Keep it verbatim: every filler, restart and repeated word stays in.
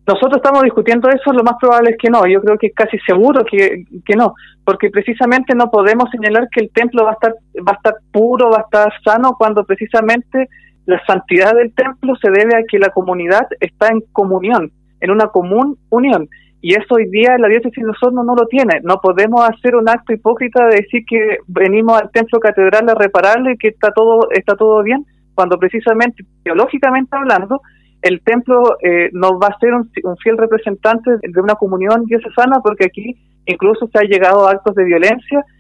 Nosotros estamos discutiendo eso, lo más probable es que no, yo creo que es casi seguro que, que no, porque precisamente no podemos señalar que el templo va a estar va a estar puro, va a estar sano, cuando precisamente la santidad del templo se debe a que la comunidad está en comunión, en una común unión, y eso hoy día la diócesis de Osorno no lo tiene. No podemos hacer un acto hipócrita de decir que venimos al templo catedral a repararle y que está todo, está todo bien, cuando precisamente, teológicamente hablando, el templo eh, no va a ser un, un fiel representante de una comunión diocesana, porque aquí incluso se ha llegado a actos de violencia